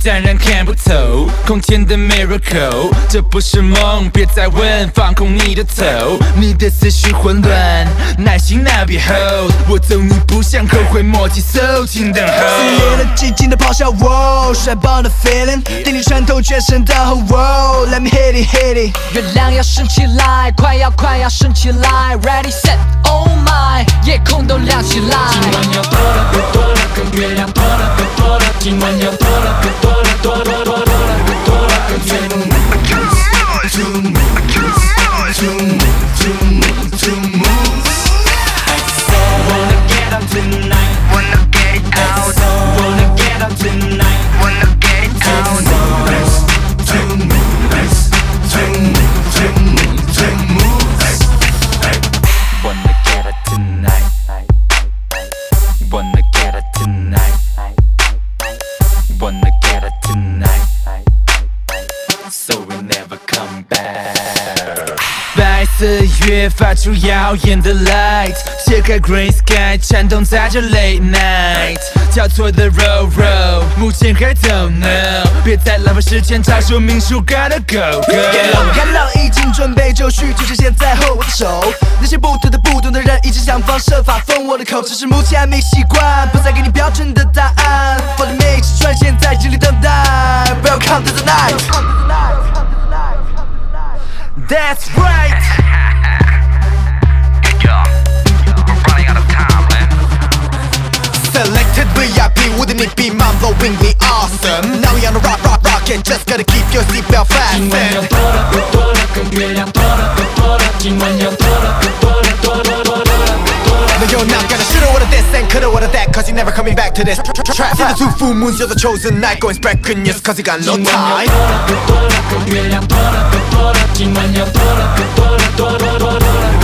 当然看不透空间的 miracle， 这不是梦，别再问，放空你的头。你的思绪混乱，耐心那别 hold， 我走你不想后悔，默契 so 请等候。 撕裂了寂静的咆哮，帅爆的 feeling， 电力穿透全身的 Let me hit it hit it。 月亮要升起来，快要升起来 ，Ready set oh my， 夜空都亮起来。 今晚要多了更多了，跟月亮多了更多了，今晚要多了更多了，多了更多了更多了。Wanna get up tonight, wanna get it out, wanna get up tonight, wanna get it out. Wanna get it tonight, wanna get it tonight, wanna get it tonight, so we never come back. 白色月发出耀眼的 light， 切开 green sky， 颤动在这 late night， 交错的 row row， 目前还 don't know， 别再浪费时间找说明书 gotta go go。 Get low， 已经准备就绪，就像现在和我的手。那些不懂的人一直想方设法封我的口，只是目前还没习惯，不再给你标准的答案。放着 mix 专线在这里等待 ，Welcome to the night。That's right. Selected VIP, wouldn't it be mind-blowingly awesome? Now we on a rocket, just gotta keep your seatbelt 今晚要 fastened. 多了更多了，跟月亮多了更多了，今晚要多了更多了，多了更多了。 No, you're not gonna shoulda woulda this and coulda woulda that, cause you're never coming back to this trap. See the 2 full moons, you're the chosen night, going speculous cause you got no 今晚要 time. 多了更多了，跟月亮多了更多了，今晚要多了更多了，多了更多了。